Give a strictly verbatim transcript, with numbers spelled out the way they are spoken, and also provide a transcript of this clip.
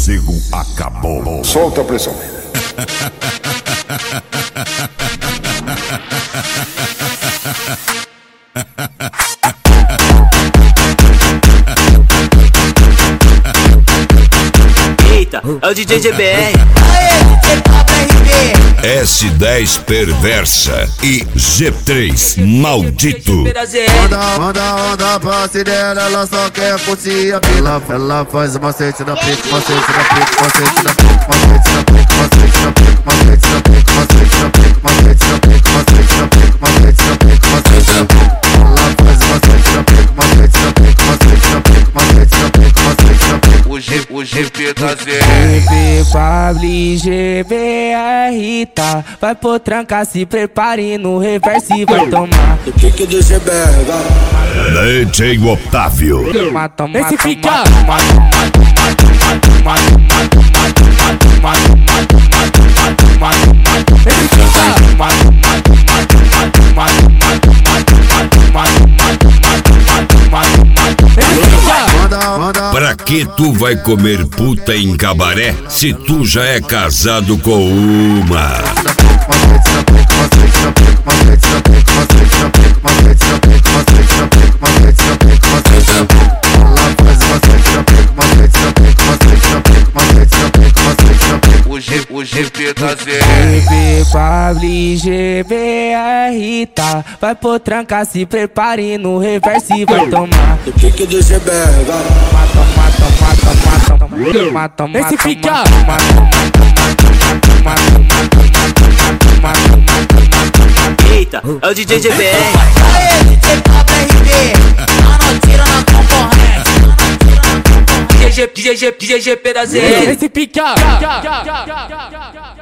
sossego acabou. Solta a pressão. Eita, é o D J G B R. Aê, D J Pablo R B. S dez Perversa e G três Maldito. Manda, manda, onda pra dela, ela só quer curtir a pila. Ela faz o macete da pica, macete da pica, macete da pica, macete da pica, macete da pica, macete da pica, macete da pica, macete da pica, macete da pica, macete da pica, macete da pica. Ela faz o macete da pica, macete da pica, macete da pica, macete da pica, macete da pica. O G, o G P da Z. G P Pablo e G B R tá. Vai pro tranca, se prepare no reverso e vai tomar. O pique do G B R, vai. D J Otávio. Esse fica. Pra que tu vai comer puta em cabaré se tu já é casado com uma? O G, o G P da Z. G P Pablo e G B R tá. Vai pro tranca, se prepare no reverso e vai tomar. O pique do G B R, vai. Mata, mata, mata, mata, mata, mata. Esse fica. Eita, é o D J G B R. Aê, D J Pablo R B. Não tira na concorrência. D J G P da Z. Esse pica.